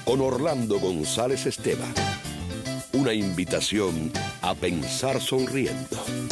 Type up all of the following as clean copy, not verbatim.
con Orlando González Esteban. Una invitación a pensar sonriendo.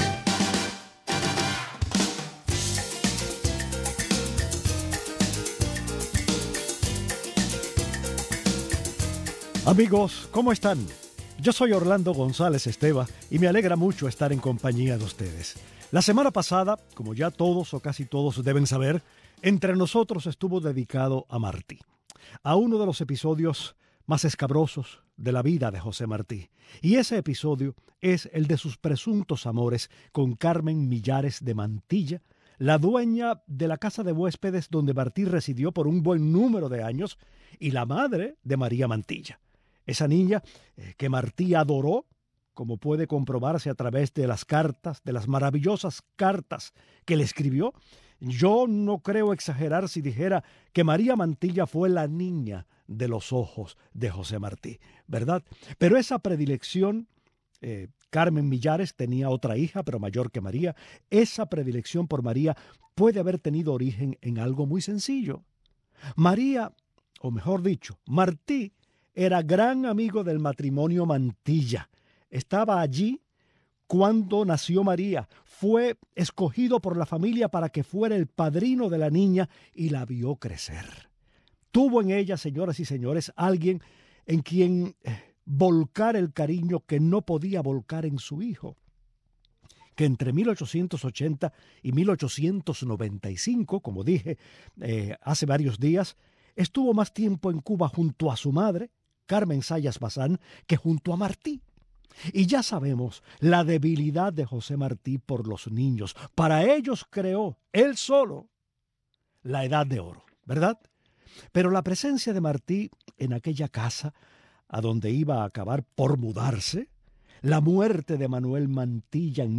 Amigos, ¿cómo están? Yo soy Orlando González Esteban y me alegra mucho estar en compañía de ustedes. La semana pasada, como ya todos o casi todos deben saber, entre nosotros estuvo dedicado a Martí, a uno de los episodios más escabrosos de la vida de José Martí. Y ese episodio es el de sus presuntos amores con Carmen Millares de Mantilla, la dueña de la casa de huéspedes donde Martí residió por un buen número de años y la madre de María Mantilla. Esa niña que Martí adoró, como puede comprobarse a través de las cartas, de las maravillosas cartas que le escribió. Yo no creo exagerar si dijera que María Mantilla fue la niña de los ojos de José Martí, ¿verdad? Pero esa predilección, Carmen Millares tenía otra hija, pero mayor que María. Esa predilección por María puede haber tenido origen en algo muy sencillo. María, o mejor dicho, Martí, era gran amigo del matrimonio Mantilla. Estaba allí cuando nació María. Fue escogido por la familia para que fuera el padrino de la niña y la vio crecer. Tuvo en ella, señoras y señores, alguien en quien volcar el cariño que no podía volcar en su hijo, que entre 1880 y 1895, como dije hace varios días, estuvo más tiempo en Cuba junto a su madre, Carmen Zayas Bazán, que junto a Martí. Y ya sabemos la debilidad de José Martí por los niños. Para ellos creó, él solo, la Edad de Oro, ¿verdad? Pero la presencia de Martí en aquella casa, a donde iba a acabar por mudarse, la muerte de Manuel Mantilla en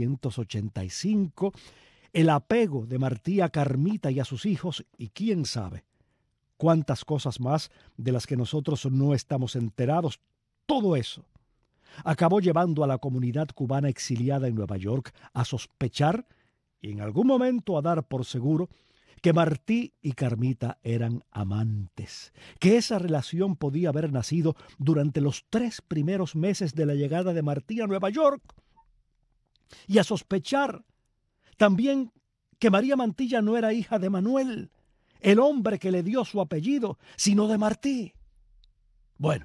1885, el apego de Martí a Carmita y a sus hijos, y quién sabe cuántas cosas más de las que nosotros no estamos enterados, todo eso acabó llevando a la comunidad cubana exiliada en Nueva York a sospechar y en algún momento a dar por seguro que Martí y Carmita eran amantes, que esa relación podía haber nacido durante los 3 primeros meses de la llegada de Martí a Nueva York, y a sospechar también que María Mantilla no era hija de Manuel, el hombre que le dio su apellido, sino de Martí. Bueno,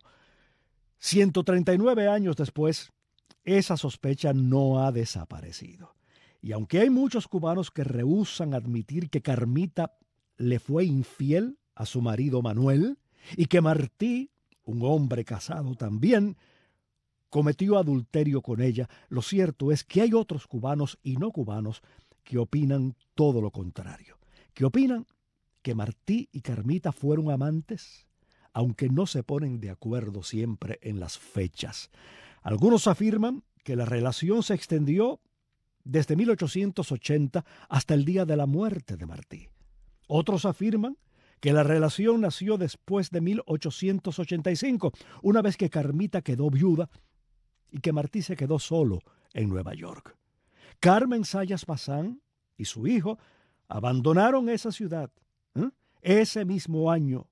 139 años después, esa sospecha no ha desaparecido. Y aunque hay muchos cubanos que rehúsan admitir que Carmita le fue infiel a su marido Manuel y que Martí, un hombre casado también, cometió adulterio con ella, lo cierto es que hay otros cubanos y no cubanos que opinan todo lo contrario, que opinan que Martí y Carmita fueron amantes, aunque no se ponen de acuerdo siempre en las fechas. Algunos afirman que la relación se extendió desde 1880 hasta el día de la muerte de Martí. Otros afirman que la relación nació después de 1885, una vez que Carmita quedó viuda y que Martí se quedó solo en Nueva York. Carmen Zayas Bazán y su hijo abandonaron esa ciudad ese mismo año,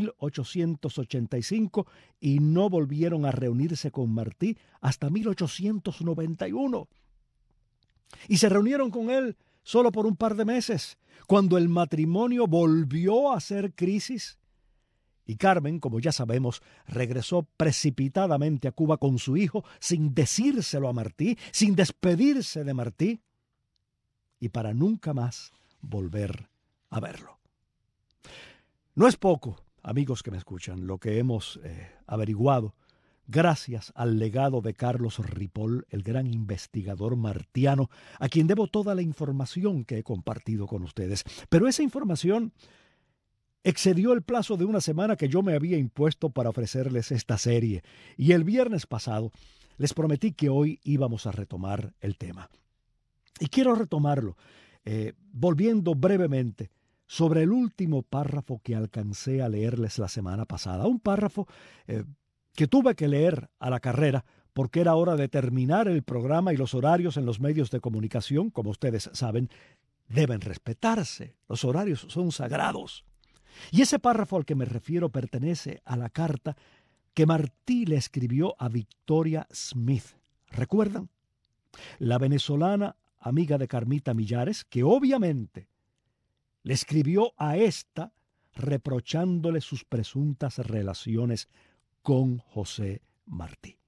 1885, y no volvieron a reunirse con Martí hasta 1891. Y se reunieron con él solo por un par de meses, cuando el matrimonio volvió a hacer crisis. Y Carmen, como ya sabemos, regresó precipitadamente a Cuba con su hijo sin decírselo a Martí, sin despedirse de Martí, y para nunca más volver a verlo. No es poco, amigos que me escuchan, lo que hemos averiguado gracias al legado de Carlos Ripoll, el gran investigador martiano, a quien debo toda la información que he compartido con ustedes. Pero esa información excedió el plazo de una semana que yo me había impuesto para ofrecerles esta serie, y el viernes pasado les prometí que hoy íbamos a retomar el tema. Y quiero retomarlo, volviendo brevemente sobre el último párrafo que alcancé a leerles la semana pasada. Un párrafo que tuve que leer a la carrera porque era hora de terminar el programa y los horarios en los medios de comunicación, como ustedes saben, deben respetarse. Los horarios son sagrados. Y ese párrafo al que me refiero pertenece a la carta que Martí le escribió a Victoria Smith. ¿Recuerdan? La venezolana amiga de Carmita Millares, que obviamente le escribió a esta reprochándole sus presuntas relaciones con José Martí.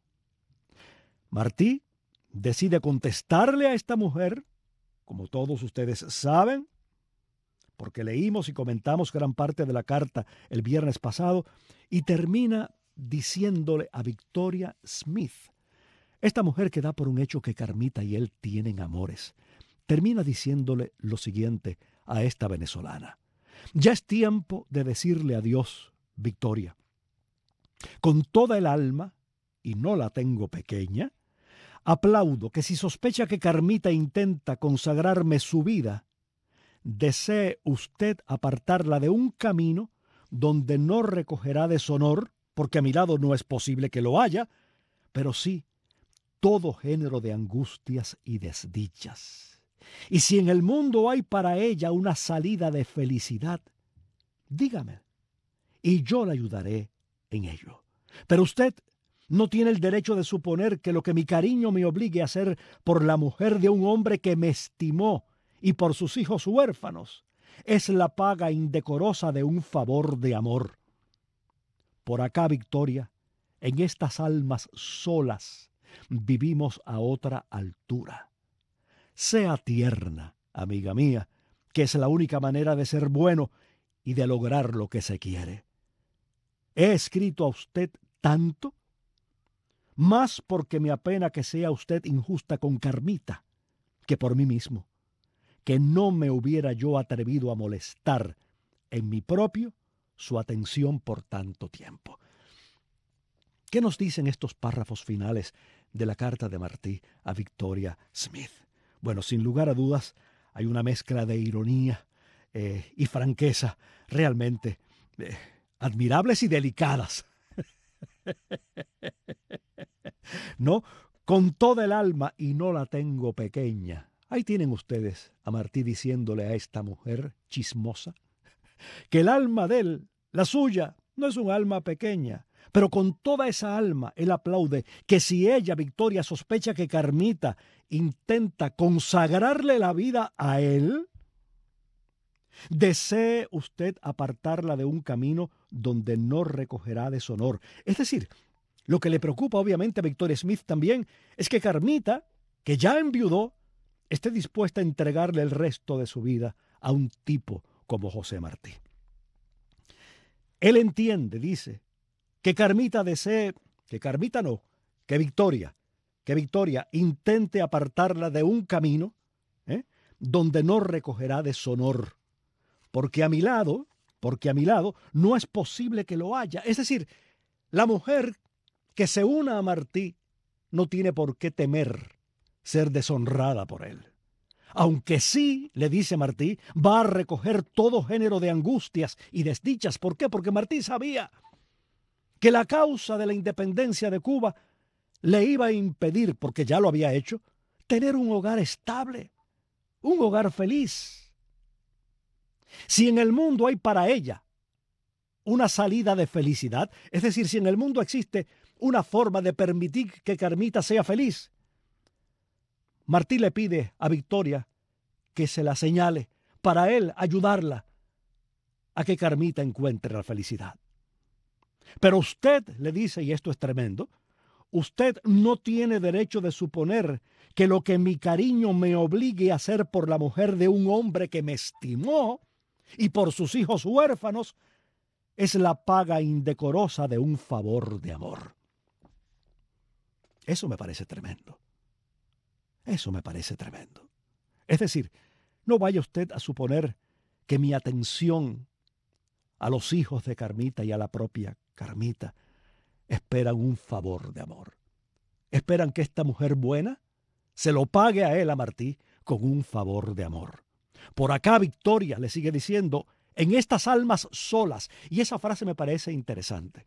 Martí decide contestarle a esta mujer, como todos ustedes saben, porque leímos y comentamos gran parte de la carta el viernes pasado, y termina diciéndole a Victoria Smith, esta mujer que da por un hecho que Carmita y él tienen amores, termina diciéndole lo siguiente a esta venezolana. Ya es tiempo de decirle adiós, Victoria. Con toda el alma, y no la tengo pequeña, aplaudo que si sospecha que Carmita intenta consagrarme su vida, desee usted apartarla de un camino donde no recogerá deshonor, porque a mi lado no es posible que lo haya, pero sí todo género de angustias y desdichas. Y si en el mundo hay para ella una salida de felicidad, dígame, y yo la ayudaré en ello. Pero usted no tiene el derecho de suponer que lo que mi cariño me obligue a hacer por la mujer de un hombre que me estimó y por sus hijos huérfanos es la paga indecorosa de un favor de amor. Por acá, Victoria, en estas almas solas vivimos a otra altura. Sea tierna, amiga mía, que es la única manera de ser bueno y de lograr lo que se quiere. He escrito a usted tanto, más porque me apena que sea usted injusta con Carmita, que por mí mismo, que no me hubiera yo atrevido a molestar en mi propio su atención por tanto tiempo. ¿Qué nos dicen estos párrafos finales de la carta de Martí a Victoria Smith? Bueno, sin lugar a dudas, hay una mezcla de ironía y franqueza realmente admirables y delicadas. ¿No? Con toda el alma y no la tengo pequeña. Ahí tienen ustedes a Martí diciéndole a esta mujer chismosa que el alma de él, la suya, no es un alma pequeña. Pero con toda esa alma él aplaude que si ella, Victoria, sospecha que Carmita intenta consagrarle la vida a él, desee usted apartarla de un camino donde no recogerá deshonor. Es decir, lo que le preocupa obviamente a Victoria Smith también es que Carmita, que ya enviudó, esté dispuesta a entregarle el resto de su vida a un tipo como José Martí. Él entiende, dice, que Carmita desee, que Victoria intente apartarla de un camino donde no recogerá deshonor. Porque a mi lado no es posible que lo haya. Es decir, la mujer que se una a Martí no tiene por qué temer ser deshonrada por él. Aunque sí, le dice Martí, va a recoger todo género de angustias y desdichas. ¿Por qué? Porque Martí sabía que la causa de la independencia de Cuba le iba a impedir, porque ya lo había hecho, tener un hogar estable, un hogar feliz. Si en el mundo hay para ella una salida de felicidad, es decir, si en el mundo existe una forma de permitir que Carmita sea feliz, Martí le pide a Victoria que se la señale para él ayudarla a que Carmita encuentre la felicidad. Pero usted, le dice, y esto es tremendo, usted no tiene derecho de suponer que lo que mi cariño me obligue a hacer por la mujer de un hombre que me estimó y por sus hijos huérfanos es la paga indecorosa de un favor de amor. Eso me parece tremendo. Eso me parece tremendo. Es decir, no vaya usted a suponer que mi atención a los hijos de Carmita y a la propia Carmita esperan un favor de amor. Esperan que esta mujer buena se lo pague a él, a Martí, con un favor de amor. Por acá Victoria le sigue diciendo, en estas almas solas, y esa frase me parece interesante.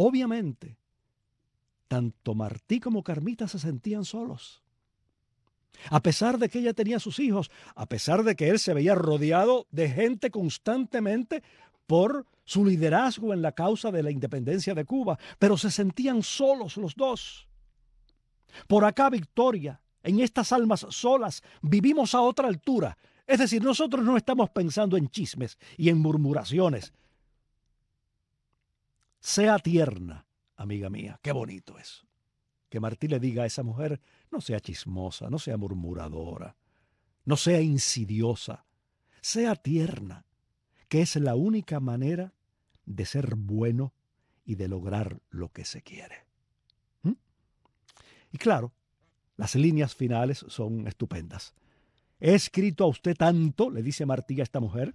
Obviamente, tanto Martí como Carmita se sentían solos. A pesar de que ella tenía sus hijos, a pesar de que él se veía rodeado de gente constantemente por su liderazgo en la causa de la independencia de Cuba, pero se sentían solos los dos. Por acá, Victoria, en estas almas solas, vivimos a otra altura. Es decir, nosotros no estamos pensando en chismes y en murmuraciones. Sea tierna, amiga mía, qué bonito eso. Que Martí le diga a esa mujer, no sea chismosa, no sea murmuradora, no sea insidiosa, sea tierna, que es la única manera de ser bueno y de lograr lo que se quiere. Y claro, las líneas finales son estupendas. He escrito a usted tanto, le dice Martí a esta mujer,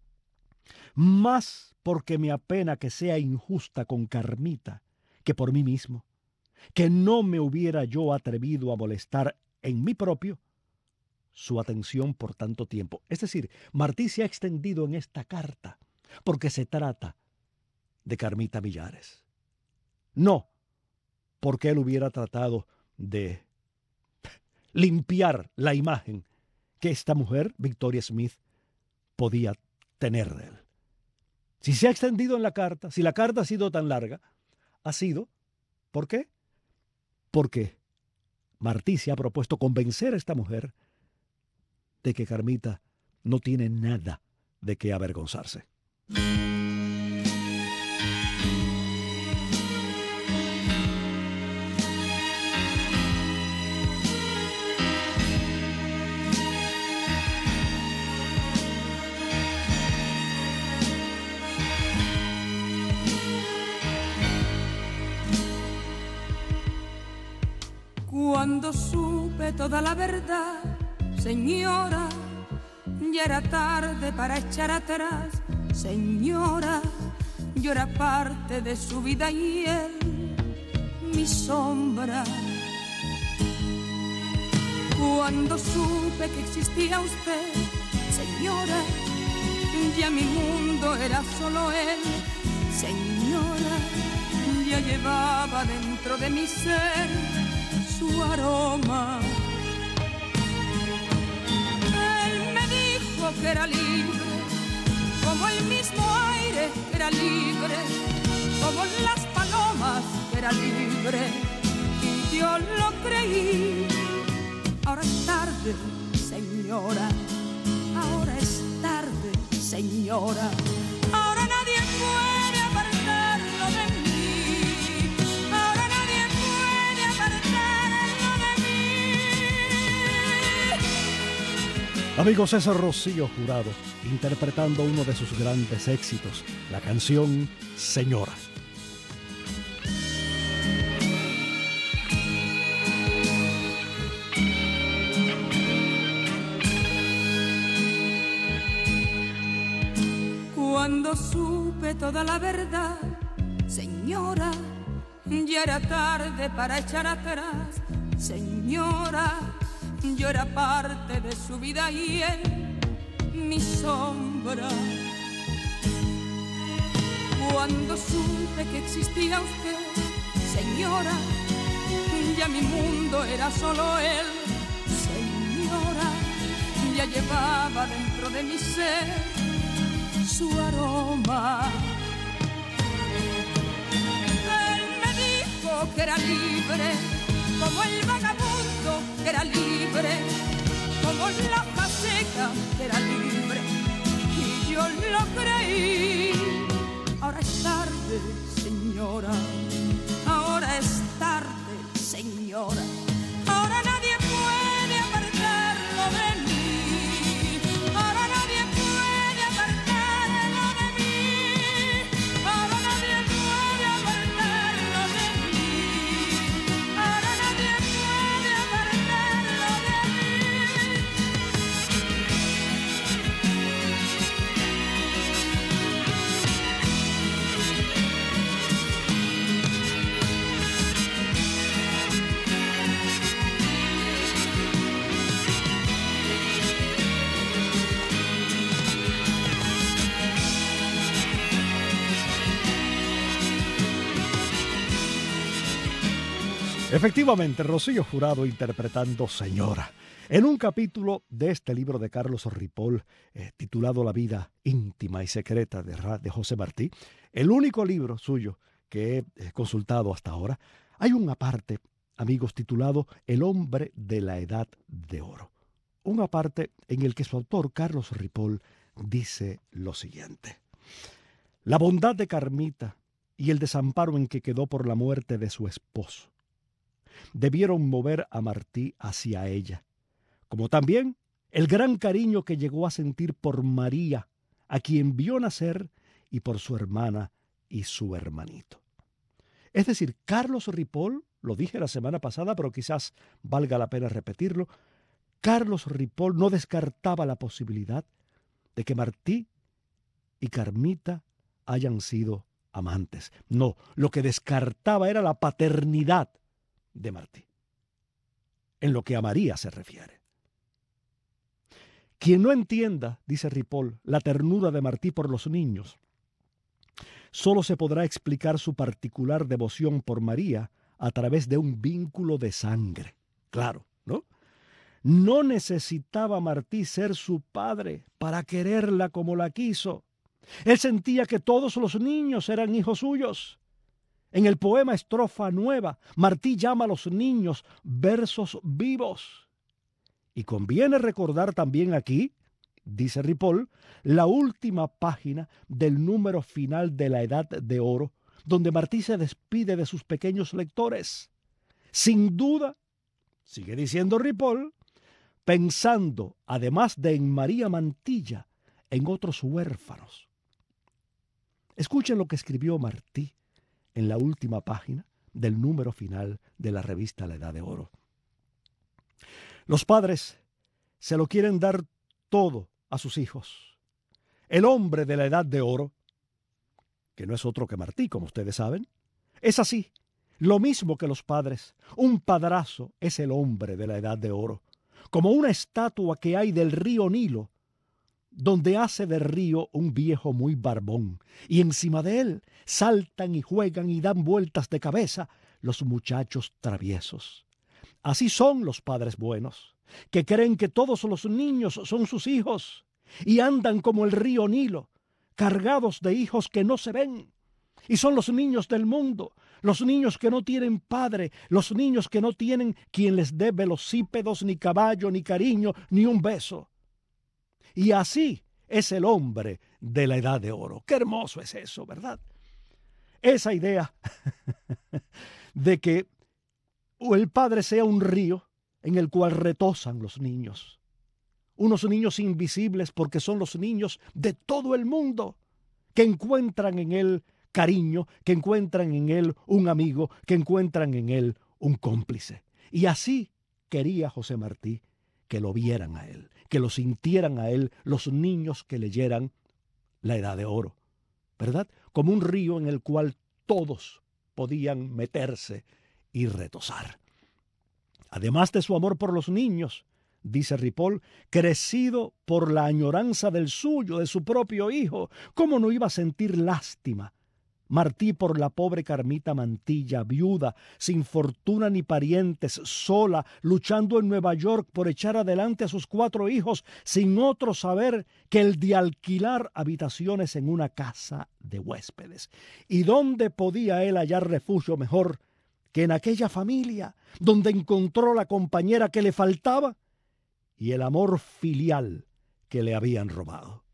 más porque me apena que sea injusta con Carmita que por mí mismo, que no me hubiera yo atrevido a molestar en mí propio su atención por tanto tiempo. Es decir, Martí se ha extendido en esta carta porque se trata de Carmita Millares. No porque él hubiera tratado de limpiar la imagen que esta mujer, Victoria Smith, podía tener de él. Si se ha extendido en la carta, si la carta ha sido tan larga, ha sido, ¿por qué? Porque Martí se ha propuesto convencer a esta mujer de que Carmita no tiene nada de qué avergonzarse. Cuando supe toda la verdad, señora, ya era tarde para echar atrás. Señora, yo era parte de su vida y él, mi sombra. Cuando supe que existía usted, señora, ya mi mundo era solo él. Señora, ya llevaba dentro de mi ser su aroma. Él me dijo que era libre, como el mismo aire que era libre, como las palomas que era libre, y yo lo creí. Ahora es tarde, señora, ahora es tarde, señora. Ahora nadie puede apartarlo de mí, ahora nadie puede apartarlo de mí. Amigos, es Rocío Jurado interpretando uno de sus grandes éxitos, la canción Señora. Cuando supe toda la verdad, señora, ya era tarde para echar atrás. Señora, yo era parte de su vida y él, mi sombra. Cuando supe que existía usted, señora, ya mi mundo era solo él. Señora, ya llevaba dentro de mi ser su aroma. Él me dijo que era libre, como el vagabundo que era libre, como la hoja seca que era libre, y yo lo creí. Ahora es tarde, señora, ahora es tarde, señora. Ahora nadie puede apartarlo de mí, ahora nadie puede apartarlo de mí, ahora nadie puede apartarlo de mí, ahora nadie puede apartarlo de mí. Efectivamente, Rocío Jurado interpretando Señora, en un capítulo de este libro de Carlos Ripoll, titulado La vida íntima y secreta de José Martí, el único libro suyo que he consultado hasta ahora. Hay una parte, amigos, titulado El hombre de la edad de oro. Una parte en el que su autor, Carlos Ripoll, dice lo siguiente: la bondad de Carmita y el desamparo en que quedó por la muerte de su esposo debieron mover a Martí hacia ella, como también el gran cariño que llegó a sentir por María, a quien vio nacer, y por su hermana y su hermanito. Es decir, Carlos Ripoll, lo dije la semana pasada, pero quizás valga la pena repetirlo, Carlos Ripoll no descartaba la posibilidad de que Martí y Carmita hayan sido amantes. No, lo que descartaba era la paternidad de Martí, en lo que a María se refiere. Quien no entienda, dice Ripoll, la ternura de Martí por los niños, solo se podrá explicar su particular devoción por María a través de un vínculo de sangre. Claro, ¿no? No necesitaba Martí ser su padre para quererla como la quiso. Él sentía que todos los niños eran hijos suyos. En el poema Estrofa Nueva, Martí llama a los niños versos vivos. Y conviene recordar también aquí, dice Ripoll, la última página del número final de La Edad de Oro, donde Martí se despide de sus pequeños lectores. Sin duda, sigue diciendo Ripoll, pensando, además de en María Mantilla, en otros huérfanos. Escuchen lo que escribió Martí en la última página del número final de la revista La Edad de Oro. Los padres se lo quieren dar todo a sus hijos. El hombre de la Edad de Oro, que no es otro que Martí, como ustedes saben, es así, lo mismo que los padres. Un padrazo es el hombre de la Edad de Oro, como una estatua que hay del río Nilo, donde hace de río un viejo muy barbón, y encima de él saltan y juegan y dan vueltas de cabeza los muchachos traviesos. Así son los padres buenos, que creen que todos los niños son sus hijos, y andan como el río Nilo, cargados de hijos que no se ven. Y son los niños del mundo, los niños que no tienen padre, los niños que no tienen quien les dé velocípedos, ni caballo, ni cariño, ni un beso. Y así es el hombre de la Edad de Oro. Qué hermoso es eso, ¿verdad? Esa idea de que el padre sea un río en el cual retosan los niños. Unos niños invisibles porque son los niños de todo el mundo, que encuentran en él cariño, que encuentran en él un amigo, que encuentran en él un cómplice. Y así quería José Martí que lo vieran a él, que lo sintieran a él los niños que leyeran La Edad de Oro, ¿verdad? Como un río en el cual todos podían meterse y retosar. Además de su amor por los niños, dice Ripoll, crecido por la añoranza del suyo, de su propio hijo, ¿cómo no iba a sentir lástima Martí por la pobre Carmita Mantilla, viuda, sin fortuna ni parientes, sola, luchando en Nueva York por echar adelante a sus 4 hijos, sin otro saber que el de alquilar habitaciones en una casa de huéspedes? ¿Y dónde podía él hallar refugio mejor que en aquella familia, donde encontró la compañera que le faltaba y el amor filial que le habían robado?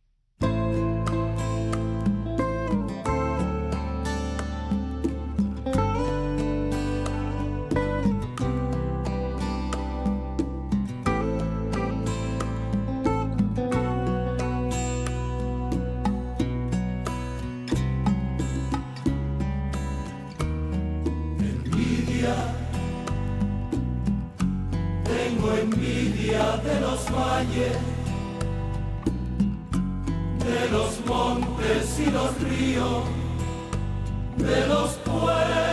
De los valles, de los montes y los ríos, de los pueblos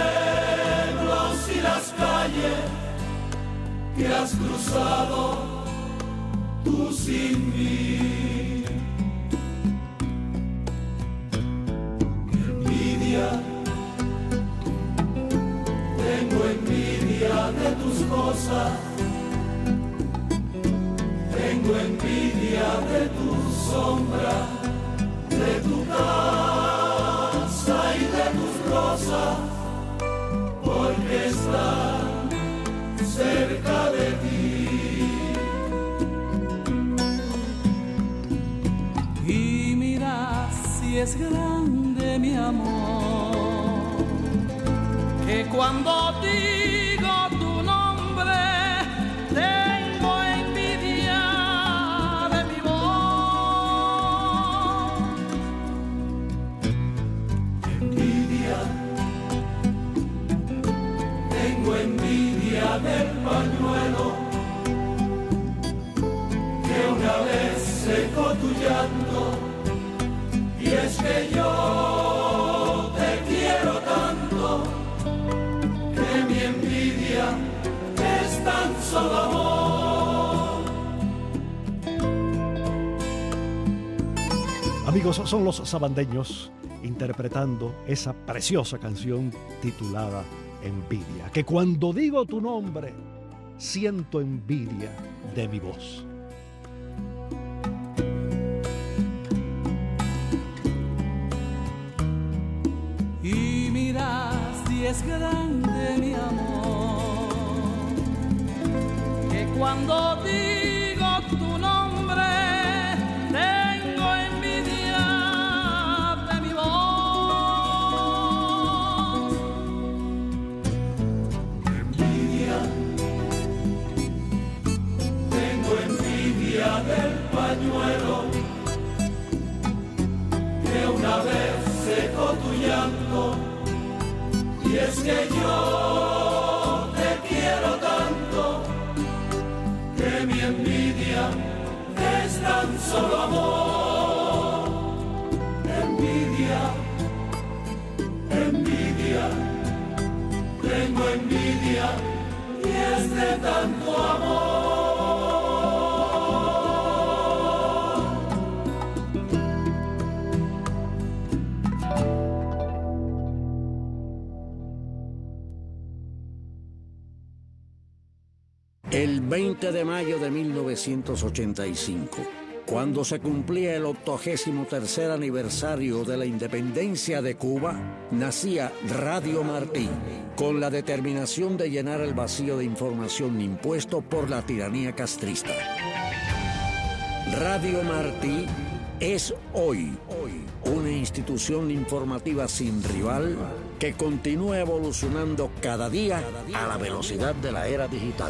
y las calles que has cruzado tú sin mí. Envidia, tengo envidia rosa. Tengo envidia de tu sombra, de tu casa y de tus rosas, porque están cerca de ti. Y mira si es grande mi amor, que cuando digo tu nombre tengo envidia de mi voz. Envidia, tengo envidia del pañuelo que una vez secó tu llanto, y es que yo te quiero tanto que mi envidia es tan solo amor. Amigos, son los sabandeños interpretando esa preciosa canción titulada Envidia, que cuando digo tu nombre siento envidia de mi voz. Y mira si es grande mi amor, que cuando digo tu nombre tengo envidia de mi voz. Envidia, tengo envidia del pañuelo que una vez secó tu llanto, y es que yo te quiero tanto que mi envidia es tan solo amor. Envidia, envidia, tengo envidia y es de tanto amor. El 20 de mayo de 1985, cuando se cumplía el 83º aniversario de la independencia de Cuba, nacía Radio Martí, con la determinación de llenar el vacío de información impuesto por la tiranía castrista. Radio Martí es hoy una institución informativa sin rival que continúa evolucionando cada día a la velocidad de la era digital.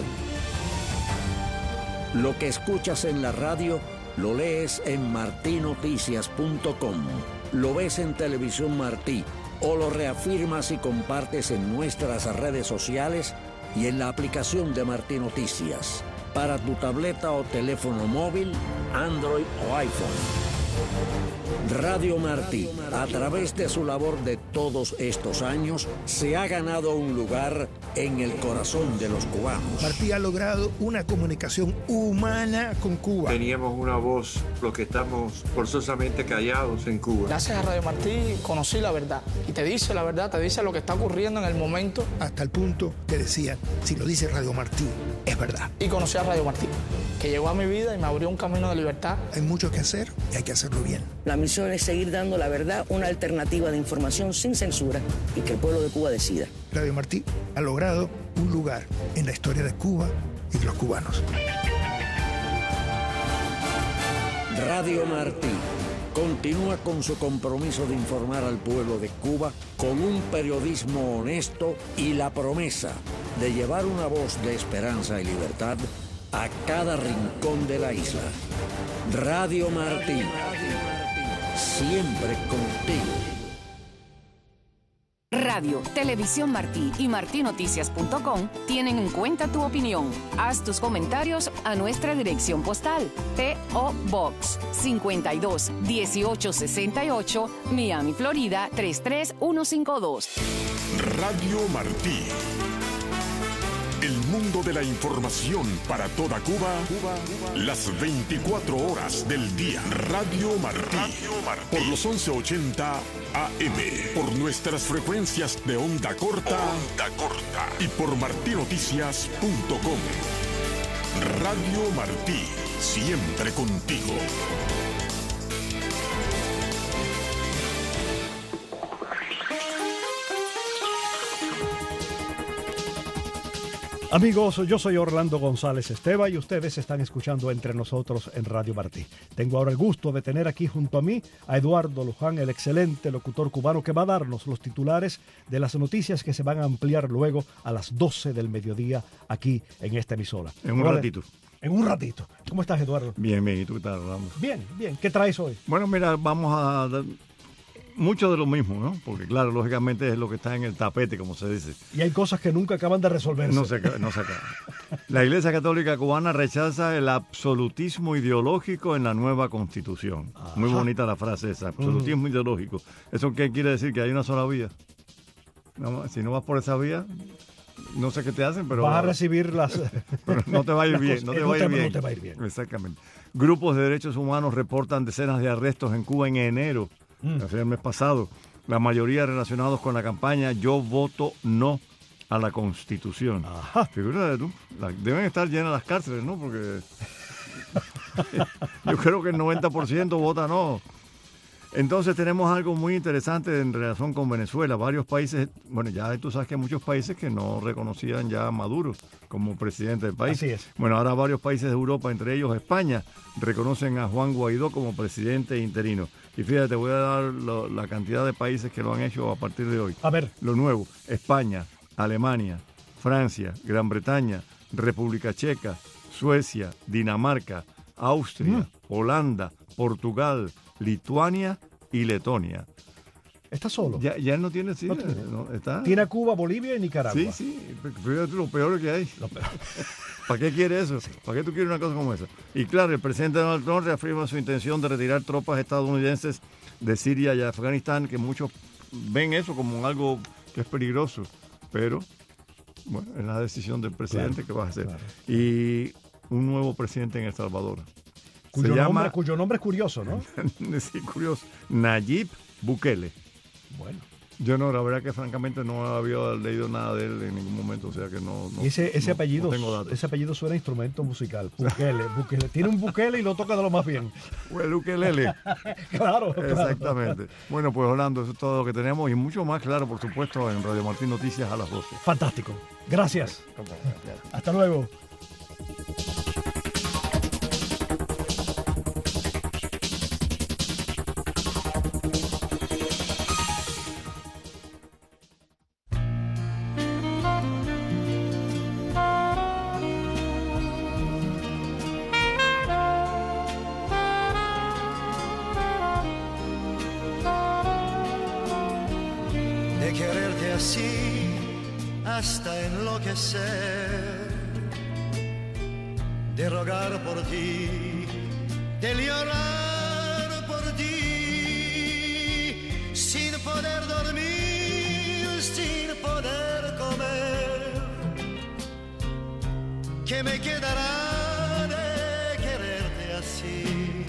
Lo que escuchas en la radio lo lees en martinoticias.com, lo ves en Televisión Martí o lo reafirmas y compartes en nuestras redes sociales y en la aplicación de Martí Noticias para tu tableta o teléfono móvil, Android o iPhone. Radio Martí, a través de su labor de todos estos años, se ha ganado un lugar en el corazón de los cubanos. Martí ha logrado una comunicación humana con Cuba. Teníamos una voz, los que estamos forzosamente callados en Cuba. Gracias a Radio Martí conocí la verdad. Y te dice la verdad, te dice lo que está ocurriendo en el momento. Hasta el punto que decían, si lo dice Radio Martí, es verdad. Y conocí a Radio Martí, que llegó a mi vida y me abrió un camino de libertad. Hay mucho que hacer y hay que hacerlo bien. La misión es seguir dando la verdad, una alternativa de información sin censura y que el pueblo de Cuba decida. Radio Martí ha logrado un lugar en la historia de Cuba y de los cubanos. Radio Martí continúa con su compromiso de informar al pueblo de Cuba con un periodismo honesto y la promesa de llevar una voz de esperanza y libertad a cada rincón de la isla. Radio Martí, siempre contigo. Radio, Televisión Martí y martinoticias.com tienen en cuenta tu opinión. Haz tus comentarios a nuestra dirección postal: P.O. Box 52 1868, Miami, Florida 33152. Radio Martí. El mundo de la información para toda Cuba, las 24 horas del día. Radio Martí, por los 1180 AM, por nuestras frecuencias de onda corta y por martinoticias.com. Radio Martí, siempre contigo. Amigos, yo soy Orlando González Esteva y ustedes están escuchando Entre Nosotros en Radio Martí. Tengo ahora el gusto de tener aquí junto a mí a Eduardo Luján, el excelente locutor cubano que va a darnos los titulares de las noticias que se van a ampliar luego a las 12 del mediodía aquí en esta emisora. En un ratito. En un ratito. ¿Cómo estás, Eduardo? Bien, bien. ¿Y tú qué tal, Orlando? Bien, bien. ¿Qué traes hoy? Bueno, mira, vamos a dar mucho de lo mismo, ¿no? Porque, claro, lógicamente es lo que está en el tapete, como se dice. Y hay cosas que nunca acaban de resolverse. No se acaba. La Iglesia Católica Cubana rechaza el absolutismo ideológico en la nueva Constitución. Ajá. Muy bonita la frase esa, absolutismo ideológico. ¿Eso qué quiere decir? Que hay una sola vía. No, si no vas por esa vía, no sé qué te hacen, pero vas a recibir las... Pero no te va a ir bien, no te va a ir bien. No te va a ir bien. Exactamente. Grupos de derechos humanos reportan decenas de arrestos en Cuba en enero. El mes pasado, la mayoría relacionados con la campaña Yo voto no a la Constitución. Ajá. Figúrate tú, deben estar llenas las cárceles, ¿no? Porque yo creo que el 90% vota no. Entonces tenemos algo muy interesante en relación con Venezuela. Varios países, bueno, ya tú sabes que hay muchos países que no reconocían ya a Maduro como presidente del país. Así es. Bueno, ahora varios países de Europa, entre ellos España, reconocen a Juan Guaidó como presidente interino. Y fíjate, te voy a dar la cantidad de países que lo han hecho a partir de hoy. A ver. Lo nuevo: España, Alemania, Francia, Gran Bretaña, República Checa, Suecia, Dinamarca, Austria, Holanda, Portugal, Lituania y Letonia. ¿Está solo? Ya él no tiene... Sí, no, está. Tiene a Cuba, Bolivia y Nicaragua. Sí, fíjate lo peor que hay. ¿Para qué quiere eso? ¿Para qué tú quieres una cosa como esa? Y claro, el presidente Donald Trump reafirma su intención de retirar tropas estadounidenses de Siria y Afganistán, que muchos ven eso como algo que es peligroso, pero bueno, es la decisión del presidente que va a hacer. Claro. Y un nuevo presidente en El Salvador. Cuyo nombre es curioso, ¿no? Sí, curioso. Nayib Bukele. Bueno. Yo no, la verdad que francamente no había leído nada de él en ningún momento, o sea que no. Y ese apellido, no tengo datos. Ese apellido suena a instrumento musical. Bukele. Tiene un bukele y lo toca de lo más bien. El ukelele. Claro. Exactamente. Bueno, pues Orlando, eso es todo lo que tenemos y mucho más, claro, por supuesto, en Radio Martín Noticias a las 12. Fantástico. Gracias. Hasta luego. Hasta enloquecer, de rogar por ti, de llorar por ti, sin poder dormir, sin poder comer. ¿Qué me quedará de quererte así?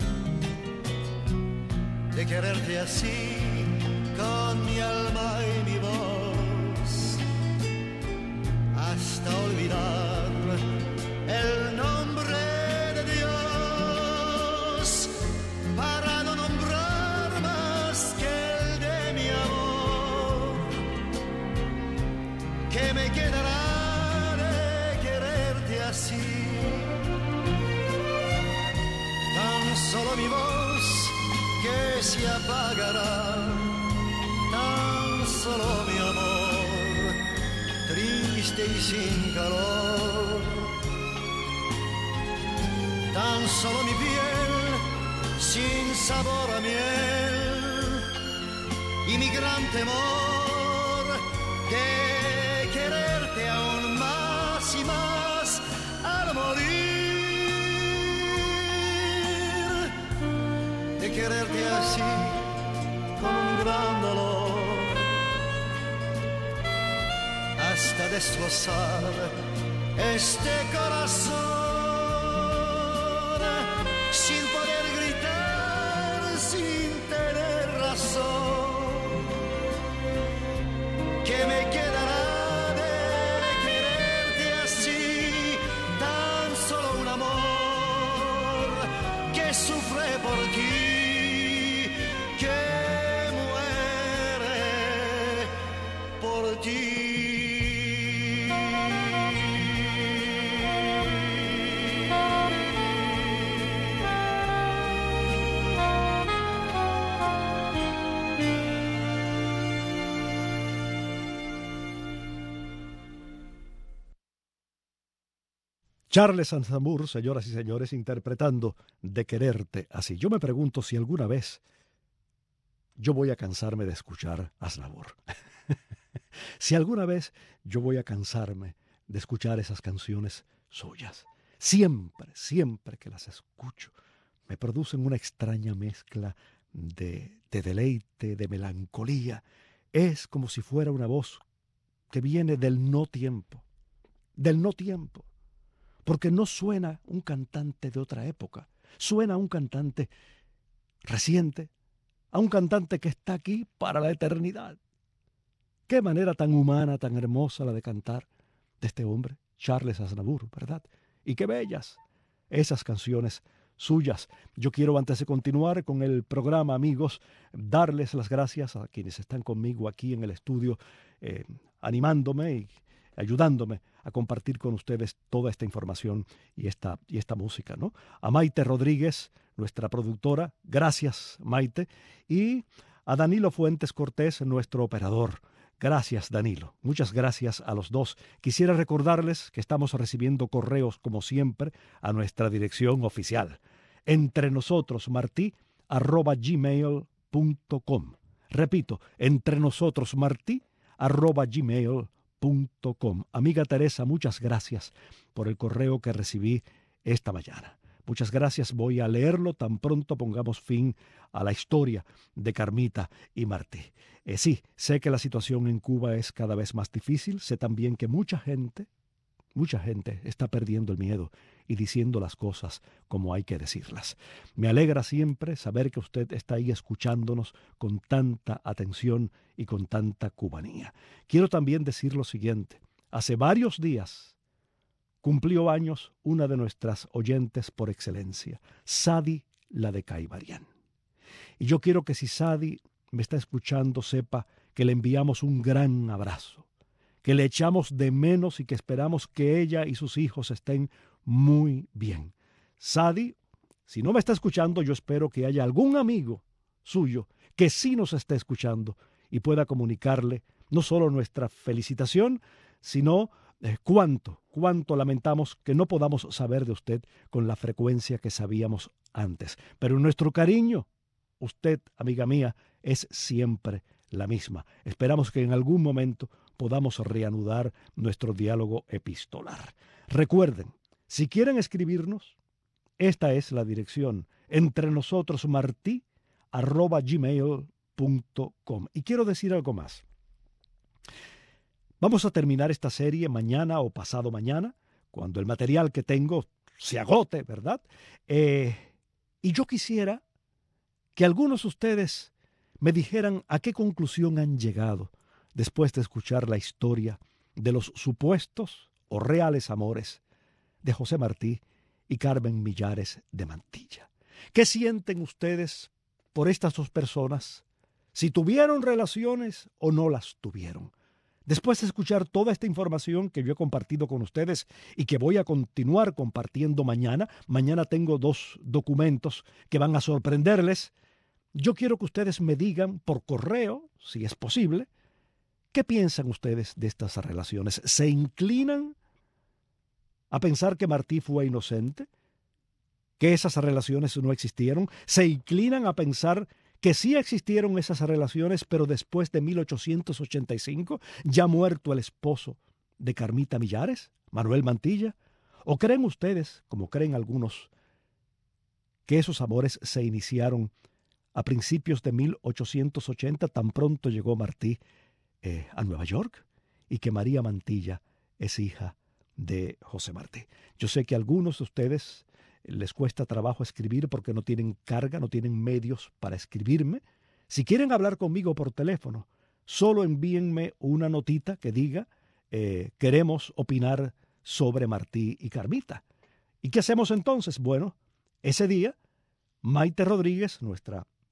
De quererte así, con mi alma y mi voz, hasta olvidar el nombre de Dios, para no nombrar más que el de mi amor. ¿Qué me quedará de quererte así? Tan solo mi voz que se apagará, tan solo mi amor, triste y sin calor. Tan solo mi piel sin sabor a miel, y mi gran temor de quererte aún más y más al morir, de quererte así con un gran dolor, hasta destrozar este corazón, sin poder gritar, sin tener razón. por ti. Charles Aznavour, señoras y señores, interpretando De quererte así. Yo me pregunto si alguna vez yo voy a cansarme de escuchar a Aznavour. Si alguna vez yo voy a cansarme de escuchar esas canciones suyas. Siempre que las escucho, me producen una extraña mezcla de deleite, de melancolía. Es como si fuera una voz que viene del no tiempo. Porque no suena un cantante de otra época, suena a un cantante reciente, a un cantante que está aquí para la eternidad. Qué manera tan humana, tan hermosa la de cantar de este hombre, Charles Aznavour, ¿verdad? Y qué bellas esas canciones suyas. Yo quiero, antes de continuar con el programa, amigos, darles las gracias a quienes están conmigo aquí en el estudio, animándome y ayudándome a compartir con ustedes toda esta información y esta música, ¿no? A Maite Rodríguez, nuestra productora, gracias Maite, y a Danilo Fuentes Cortés, nuestro operador. Gracias, Danilo. Muchas gracias a los dos. Quisiera recordarles que estamos recibiendo correos, como siempre, a nuestra dirección oficial, entrenosotrosmarti@gmail.com. Repito, entrenosotrosmarti@gmail.com. Amiga Teresa, muchas gracias por el correo que recibí esta mañana. Muchas gracias, voy a leerlo tan pronto pongamos fin a la historia de Carmita y Martí. Sí, sé que la situación en Cuba es cada vez más difícil, sé también que mucha gente está perdiendo el miedo y diciendo las cosas como hay que decirlas. Me alegra siempre saber que usted está ahí escuchándonos con tanta atención y con tanta cubanía. Quiero también decir lo siguiente. Hace varios días cumplió años una de nuestras oyentes por excelencia, Sadi, la de Caibarián. Y yo quiero que si Sadi me está escuchando, sepa que le enviamos un gran abrazo, que le echamos de menos y que esperamos que ella y sus hijos estén muy bien. Sadi, si no me está escuchando, yo espero que haya algún amigo suyo que sí nos esté escuchando y pueda comunicarle no solo nuestra felicitación, sino cuánto lamentamos que no podamos saber de usted con la frecuencia que sabíamos antes. Pero nuestro cariño, usted, amiga mía, es siempre la misma. Esperamos que en algún momento podamos reanudar nuestro diálogo epistolar. Recuerden, si quieren escribirnos, esta es la dirección, entrenosotrosmarti@gmail.com. Y quiero decir algo más. Vamos a terminar esta serie mañana o pasado mañana, cuando el material que tengo se agote, ¿verdad? Y yo quisiera que algunos de ustedes me dijeran a qué conclusión han llegado después de escuchar la historia de los supuestos o reales amores de José Martí y Carmen Millares de Mantilla. ¿Qué sienten ustedes por estas dos personas? Si tuvieron relaciones o no las tuvieron. Después de escuchar toda esta información que yo he compartido con ustedes y que voy a continuar compartiendo mañana tengo 2 documentos que van a sorprenderles. Yo quiero que ustedes me digan por correo, si es posible, ¿qué piensan ustedes de estas relaciones? ¿Se inclinan a pensar que Martí fue inocente? ¿Que esas relaciones no existieron? ¿Se inclinan a pensar que sí existieron esas relaciones, pero después de 1885, ya muerto el esposo de Carmita Millares, Manuel Mantilla? ¿O creen ustedes, como creen algunos, que esos amores se iniciaron a principios de 1880, tan pronto llegó Martí a Nueva York, y que María Mantilla es hija de José Martí? Yo sé que a algunos de ustedes les cuesta trabajo escribir porque no tienen carga, no tienen medios para escribirme. Si quieren hablar conmigo por teléfono, solo envíenme una notita que diga queremos opinar sobre Martí y Carmita. ¿Y qué hacemos entonces? Bueno, ese día, Maite Rodríguez, nuestra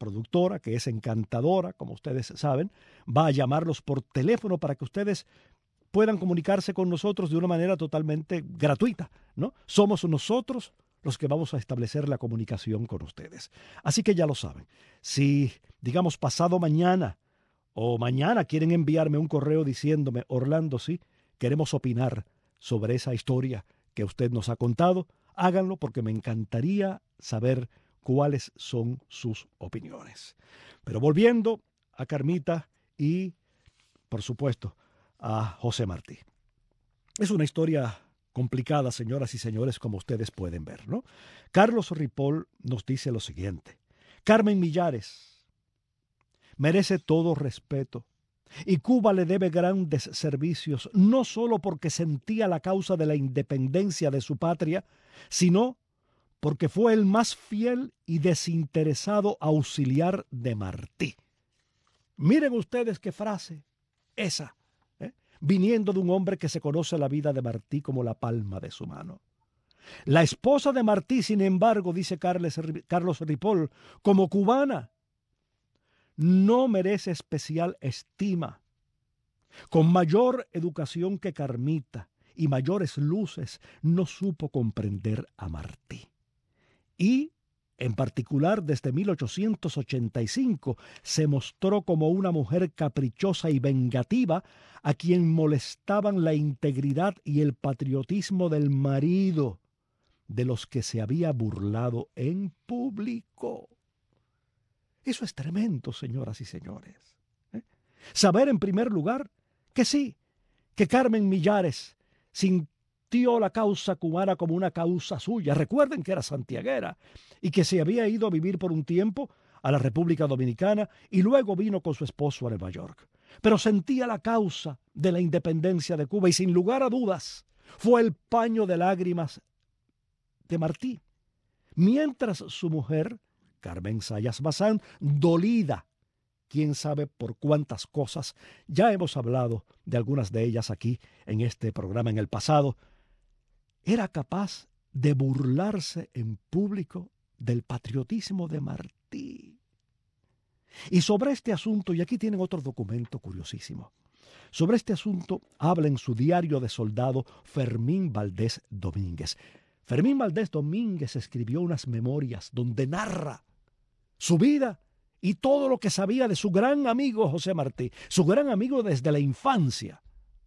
productora, que es encantadora, como ustedes saben, va a llamarlos por teléfono para que ustedes puedan comunicarse con nosotros de una manera totalmente gratuita, ¿no? Somos nosotros los que vamos a establecer la comunicación con ustedes. Así que ya lo saben. Si, digamos, pasado mañana o mañana quieren enviarme un correo diciéndome, Orlando, sí, queremos opinar sobre esa historia que usted nos ha contado, háganlo porque me encantaría saber cuáles son sus opiniones. Pero volviendo a Carmita y, por supuesto, a José Martí. Es una historia complicada, señoras y señores, como ustedes pueden ver, ¿no? Carlos Ripoll nos dice lo siguiente: Carmen Millares merece todo respeto y Cuba le debe grandes servicios, no solo porque sentía la causa de la independencia de su patria, sino porque fue el más fiel y desinteresado auxiliar de Martí. Miren ustedes qué frase esa, viniendo de un hombre que se conoce la vida de Martí como la palma de su mano. La esposa de Martí, sin embargo, dice Carlos Ripoll, como cubana, no merece especial estima. Con mayor educación que Carmita y mayores luces, no supo comprender a Martí. Y, en particular, desde 1885, se mostró como una mujer caprichosa y vengativa a quien molestaban la integridad y el patriotismo del marido, de los que se había burlado en público. Eso es tremendo, señoras y señores. Saber, en primer lugar, que sí, que Carmen Millares sintió la causa cubana como una causa suya. Recuerden que era santiaguera y que se había ido a vivir por un tiempo a la República Dominicana y luego vino con su esposo a Nueva York. Pero sentía la causa de la independencia de Cuba y, sin lugar a dudas, fue el paño de lágrimas de Martí. Mientras su mujer, Carmen Zayas Bazán, dolida, quién sabe por cuántas cosas, ya hemos hablado de algunas de ellas aquí en este programa en el pasado, era capaz de burlarse en público del patriotismo de Martí. Y sobre este asunto, y aquí tienen otro documento curiosísimo, sobre este asunto habla en su diario de soldado Fermín Valdés Domínguez. Fermín Valdés Domínguez escribió unas memorias donde narra su vida y todo lo que sabía de su gran amigo José Martí, su gran amigo desde la infancia.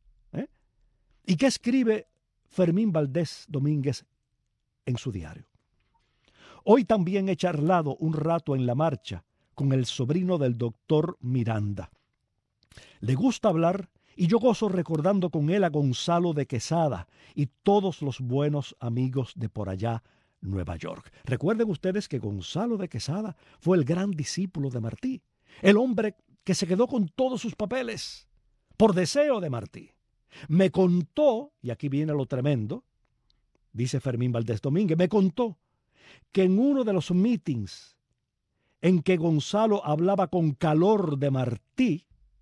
¿Y qué escribe Fermín Valdés Domínguez en su diario? Hoy también he charlado un rato en la marcha con el sobrino del doctor Miranda. Le gusta hablar y yo gozo recordando con él a Gonzalo de Quesada y todos los buenos amigos de por allá, Nueva York. Recuerden ustedes que Gonzalo de Quesada fue el gran discípulo de Martí, el hombre que se quedó con todos sus papeles por deseo de Martí. Me contó, y aquí viene lo tremendo, dice Fermín Valdés Domínguez, me contó que en uno de los meetings en que Gonzalo hablaba con calor de Martí,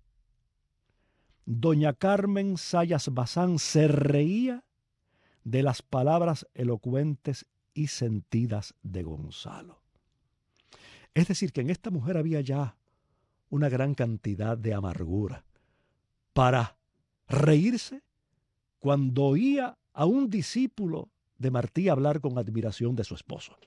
doña Carmen Zayas Bazán se reía de las palabras elocuentes y sentidas de Gonzalo. Es decir, que en esta mujer había ya una gran cantidad de amargura para reírse cuando oía a un discípulo de Martí hablar con admiración de su esposo.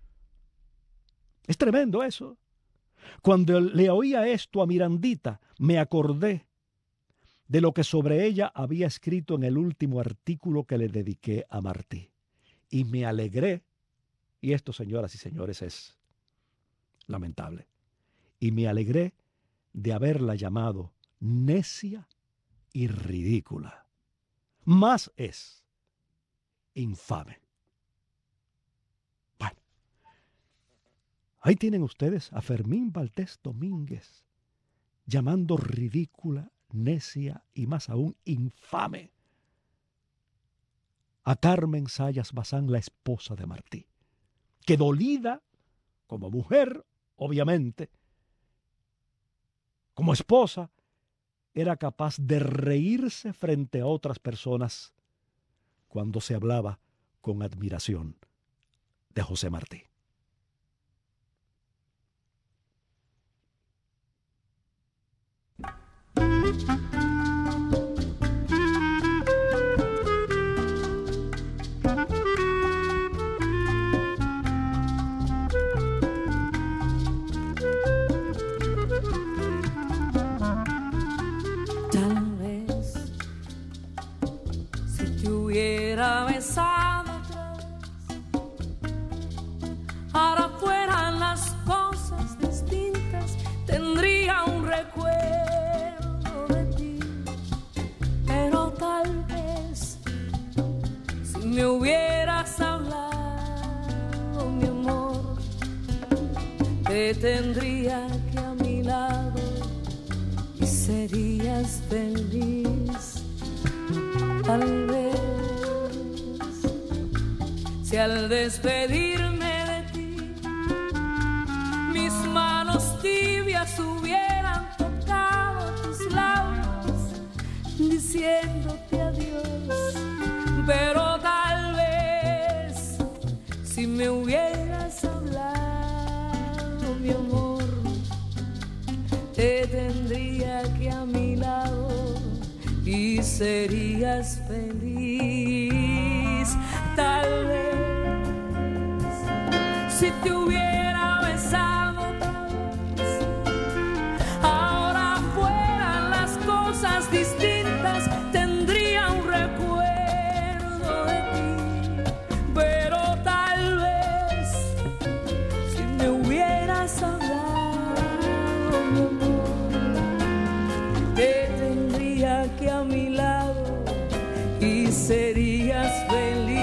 Es tremendo eso. Cuando le oía esto a Mirandita, me acordé de lo que sobre ella había escrito en el último artículo que le dediqué a Martí. Y me alegré, y esto, señoras y señores, es lamentable, y me alegré de haberla llamado necia y ridícula. Más es infame. Bueno, ahí tienen ustedes a Fermín Valdés Domínguez llamando ridícula, necia y más aún infame a Carmen Zayas Bazán, la esposa de Martí, que dolida como mujer, obviamente, como esposa, era capaz de reírse frente a otras personas cuando se hablaba con admiración de José Martí. Tendría que a mi lado y serías feliz. Tal vez si al despedirme de ti mis manos tibias hubieran tocado tus labios diciéndote adiós, pero tal vez si me hubieras hablado, mi amor, te tendría que a mi lado y serías feliz. Tal vez si te hubiera besado otra vez, ahora fueran las cosas distintas, tendría un recuerdo de ti, pero tal vez si me hubieras hablado, mi amor, te tendría que a mi lado y serías feliz.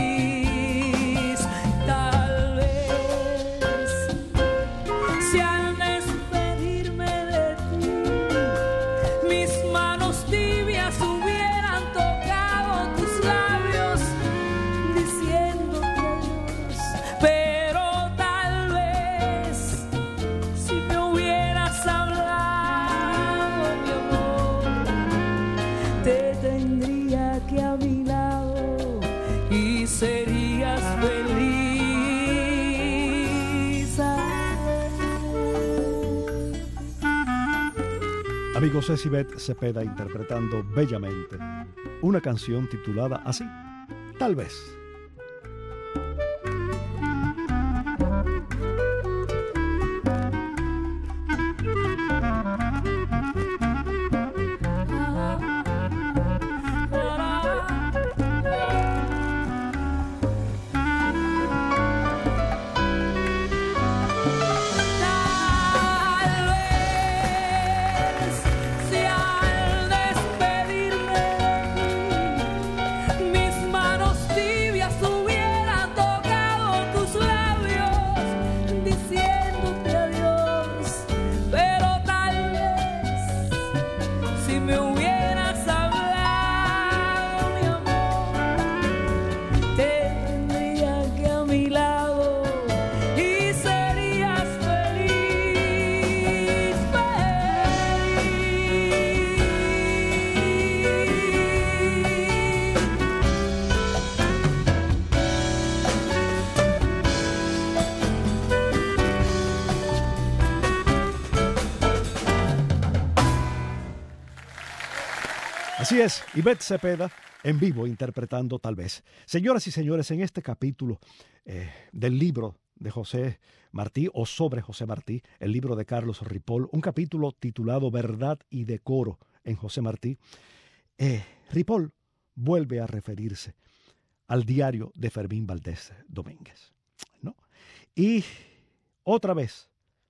Tal vez si al despedirme de ti mis manos tibias hubieran tocado tus labios diciéndote adiós, pero tal vez si me hubieras hablado, mi amor, te tendría que a mi lado y serías feliz. Amigos, es Ivette Cepeda interpretando bellamente una canción titulada así, Tal vez. Si al despedirme de ti mis manos tibias hubieran tocado tus labios diciéndote adiós, pero tal vez si me hubieras hablado, mi amor, te tendría que a mi lado y serías feliz, Así es, Ivette Cepeda en vivo interpretando Tal vez. Señoras y señores, en este capítulo del libro de José Martí, o sobre José Martí, el libro de Carlos Ripoll, un capítulo titulado Verdad y Decoro en José Martí, Ripoll vuelve a referirse al diario de Fermín Valdés Domínguez, ¿no? Y otra vez,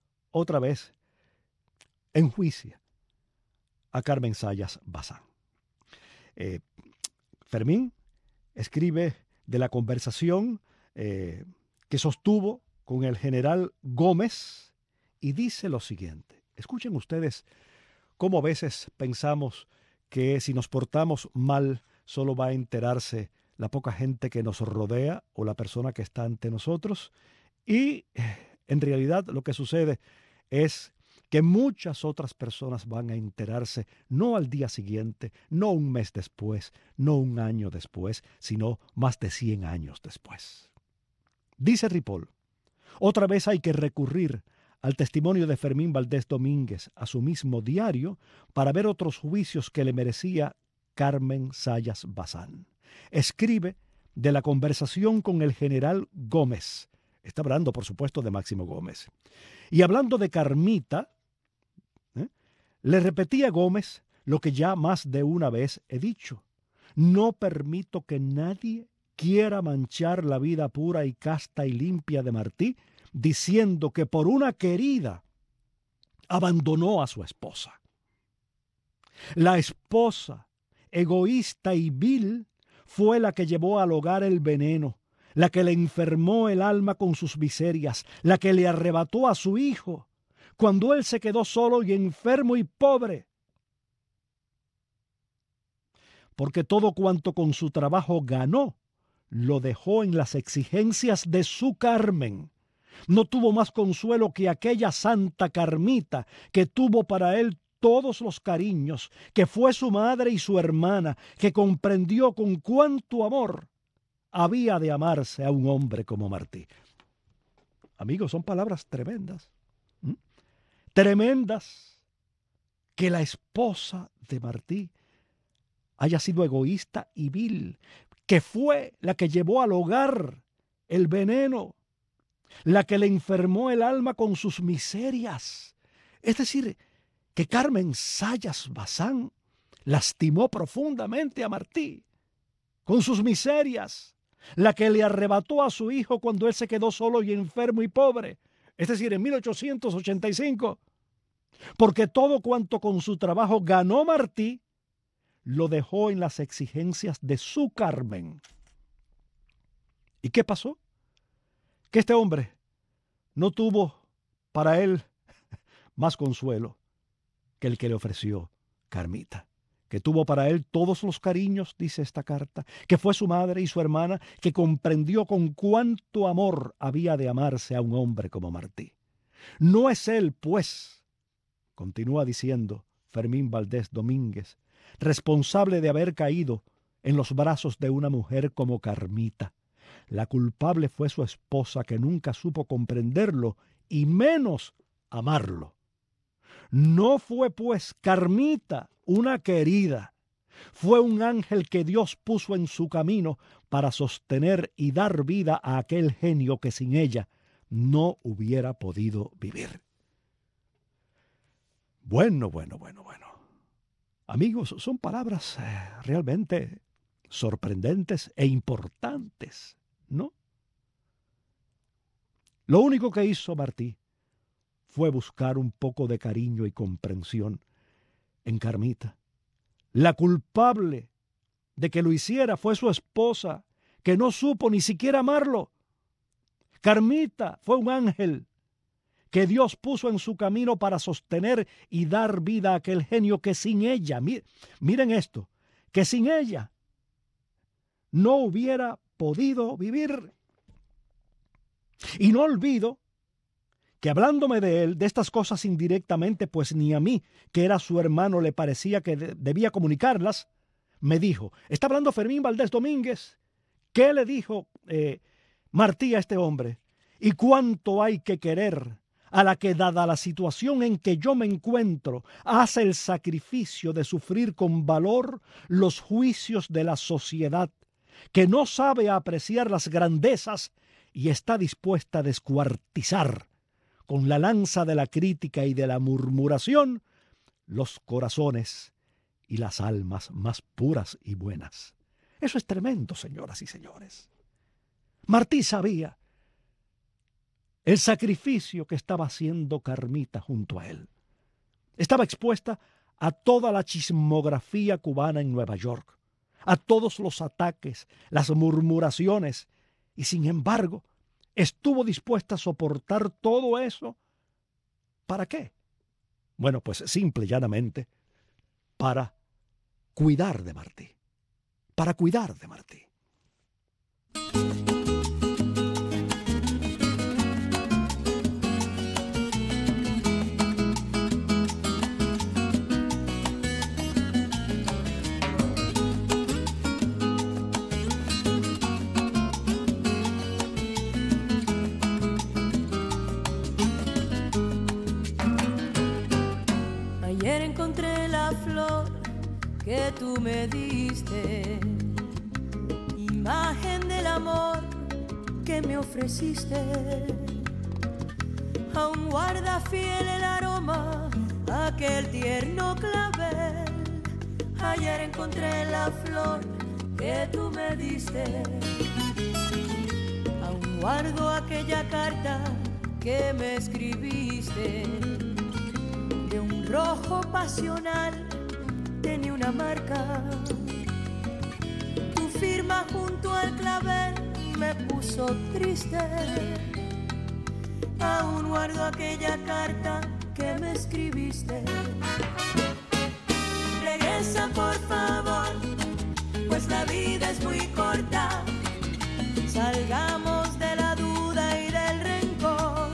enjuicia a Carmen Zayas Bazán. Fermín escribe de la conversación que sostuvo con el general Gómez y dice lo siguiente. Escuchen ustedes cómo a veces pensamos que si nos portamos mal solo va a enterarse la poca gente que nos rodea o la persona que está ante nosotros, y en realidad lo que sucede es que muchas otras personas van a enterarse no al día siguiente, no un mes después, no un año después, sino más de 100 años después. Dice Ripoll, otra vez hay que recurrir al testimonio de Fermín Valdés Domínguez a su mismo diario para ver otros juicios que le merecía Carmen Zayas Bazán. Escribe de la conversación con el general Gómez. Está hablando, por supuesto, de Máximo Gómez. Y hablando de Carmita, le repetía Gómez lo que ya más de una vez he dicho. No permito que nadie quiera manchar la vida pura y casta y limpia de Martí, diciendo que por una querida abandonó a su esposa. La esposa, egoísta y vil, fue la que llevó al hogar el veneno, la que le enfermó el alma con sus miserias, la que le arrebató a su hijo, cuando él se quedó solo y enfermo y pobre. Porque todo cuanto con su trabajo ganó, lo dejó en las exigencias de su Carmen. No tuvo más consuelo que aquella santa Carmita que tuvo para él todos los cariños, que fue su madre y su hermana, que comprendió con cuánto amor había de amarse a un hombre como Martí. Amigos, son palabras tremendas. Tremendas. Que la esposa de Martí haya sido egoísta y vil, que fue la que llevó al hogar el veneno, la que le enfermó el alma con sus miserias. Es decir, que Carmen Zayas Bazán lastimó profundamente a Martí con sus miserias, la que le arrebató a su hijo cuando él se quedó solo y enfermo y pobre, es decir, en 1885, porque todo cuanto con su trabajo ganó Martí, lo dejó en las exigencias de su Carmen. ¿Y qué pasó? Que este hombre no tuvo para él más consuelo que el que le ofreció Carmita, que tuvo para él todos los cariños, dice esta carta, que fue su madre y su hermana, que comprendió con cuánto amor había de amarse a un hombre como Martí. No es él, pues, continúa diciendo Fermín Valdés Domínguez, responsable de haber caído en los brazos de una mujer como Carmita. La culpable fue su esposa, que nunca supo comprenderlo y menos amarlo. No fue, pues, Carmita una querida. Fue un ángel que Dios puso en su camino para sostener y dar vida a aquel genio que sin ella no hubiera podido vivir. Bueno. Amigos, son palabras realmente sorprendentes e importantes, ¿no? Lo único que hizo Martí fue buscar un poco de cariño y comprensión en Carmita. La culpable de que lo hiciera fue su esposa, que no supo ni siquiera amarlo. Carmita fue un ángel que Dios puso en su camino para sostener y dar vida a aquel genio que sin ella, miren esto, que sin ella no hubiera podido vivir. Y no olvido que hablándome de él, de estas cosas indirectamente, pues ni a mí, que era su hermano, le parecía que debía comunicarlas, me dijo, está hablando Fermín Valdés Domínguez, ¿qué le dijo Martí a este hombre? ¿Y cuánto hay que querer a la que, dada la situación en que yo me encuentro, hace el sacrificio de sufrir con valor los juicios de la sociedad, que no sabe apreciar las grandezas y está dispuesta a descuartizar con la lanza de la crítica y de la murmuración los corazones y las almas más puras y buenas? Eso es tremendo, señoras y señores. Martí sabía el sacrificio que estaba haciendo Carmita junto a él. Estaba expuesta a toda la chismografía cubana en Nueva York, a todos los ataques, las murmuraciones, y sin embargo estuvo dispuesta a soportar todo eso. ¿Para qué? Bueno, pues simple y llanamente para cuidar de Martí. Para cuidar de Martí. que tú me diste, imagen del amor que me ofreciste. Aún guarda fiel el aroma aquel tierno clavel. Ayer encontré la flor que tú me diste. Aún guardo aquella carta que me escribiste. De un rojo pasional tenía una marca. Tu firma junto al clavel me puso triste. Aún guardo aquella carta que me escribiste. Regresa por favor, pues la vida es muy corta. Salgamos de la duda y del rencor.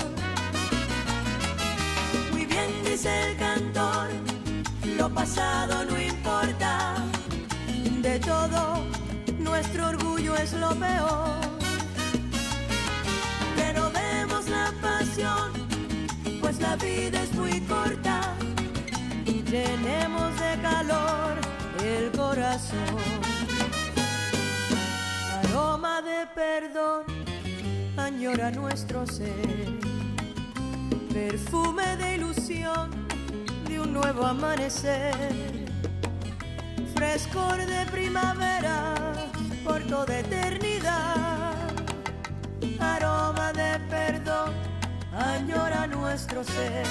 Muy bien dice el cantor, lo pasado no importa. De todo, nuestro orgullo es lo peor. Renovemos la pasión, pues la vida es muy corta. Llenemos de calor el corazón. Aroma de perdón añora nuestro ser. Perfume de ilusión de un nuevo amanecer. Frescor de primavera por toda eternidad. Aroma de perdón añora nuestro ser.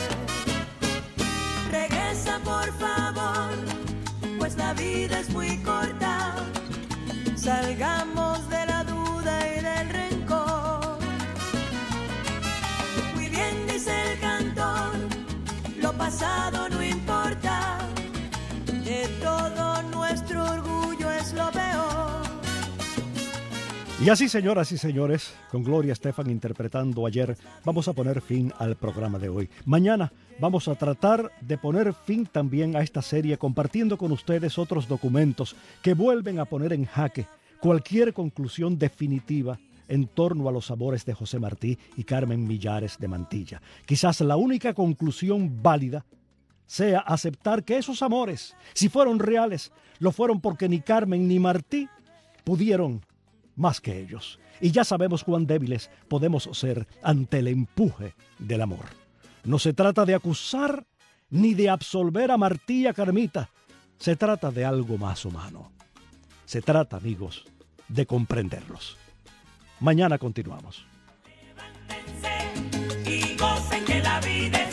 Regresa por favor, pues la vida es muy corta. Salgamos de la duda y del rencor. Muy bien dice el cantor, lo pasado no importa. De todo nuestro orgullo es lo peor. Y así, señoras y señores, con Gloria Estefan interpretando Ayer, vamos a poner fin al programa de hoy. Mañana vamos a tratar de poner fin también a esta serie, compartiendo con ustedes otros documentos que vuelven a poner en jaque cualquier conclusión definitiva en torno a los amores de José Martí y Carmen Millares de Mantilla. Quizás la única conclusión válida sea aceptar que esos amores, si fueron reales, lo fueron porque ni Carmen ni Martí pudieron más que ellos. Y ya sabemos cuán débiles podemos ser ante el empuje del amor. No se trata de acusar ni de absolver a Martí y a Carmita. Se trata de algo más humano. Se trata, amigos, de comprenderlos. Mañana continuamos. Y gocen que la vida